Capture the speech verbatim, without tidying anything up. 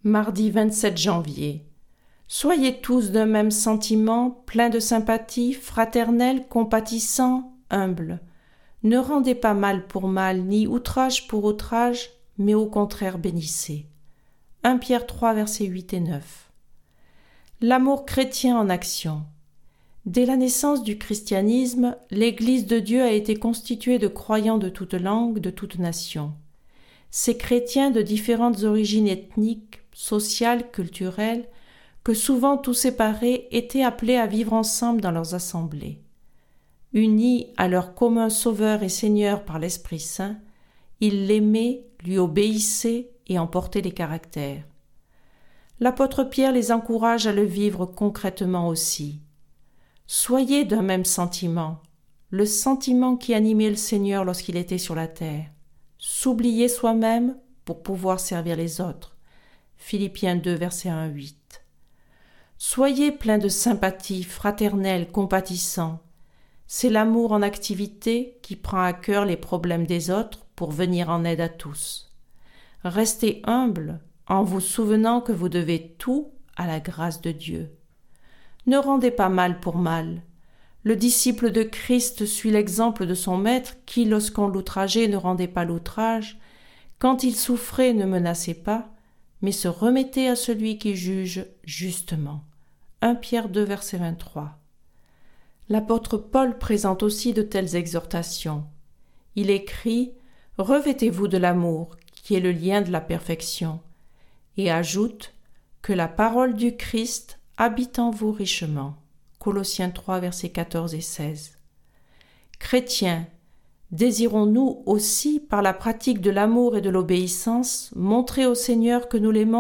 Mardi vingt-sept janvier. Soyez tous d'un même sentiment, pleins de sympathie, fraternels, compatissants, humbles. Ne rendez pas mal pour mal, ni outrage pour outrage, mais au contraire bénissez. premier Pierre trois, versets huit et neuf. L'amour chrétien en action. Dès la naissance du christianisme, l'Église de Dieu a été constituée de croyants de toute langue, de toute nation. Ces chrétiens de différentes origines ethniques, sociales, culturelles, que souvent tous séparés étaient appelés à vivre ensemble dans leurs assemblées. Unis à leur commun Sauveur et Seigneur par l'Esprit Saint, ils l'aimaient, lui obéissaient et en portaient les caractères. L'apôtre Pierre les encourage à le vivre concrètement aussi. Soyez d'un même sentiment, le sentiment qui animait le Seigneur lorsqu'il était sur la terre. S'oublier soi-même pour pouvoir servir les autres. Philippiens deux, versets un à huit. Soyez pleins de sympathie, fraternels, compatissants. C'est l'amour en activité qui prend à cœur les problèmes des autres pour venir en aide à tous. Restez humbles en vous souvenant que vous devez tout à la grâce de Dieu. Ne rendez pas mal pour mal. Le disciple de Christ suit l'exemple de son maître qui, lorsqu'on l'outrageait, ne rendait pas l'outrage, quand il souffrait, ne menaçait pas, mais se remettait à celui qui juge justement. premier Pierre deux, verset vingt-trois. L'apôtre Paul présente aussi de telles exhortations. Il écrit « Revêtez-vous de l'amour, qui est le lien de la perfection », et ajoute « Que la parole du Christ habite en vous richement ». Colossiens trois, versets quatorze et seize. Chrétiens, désirons-nous aussi, par la pratique de l'amour et de l'obéissance, montrer au Seigneur que nous l'aimons ?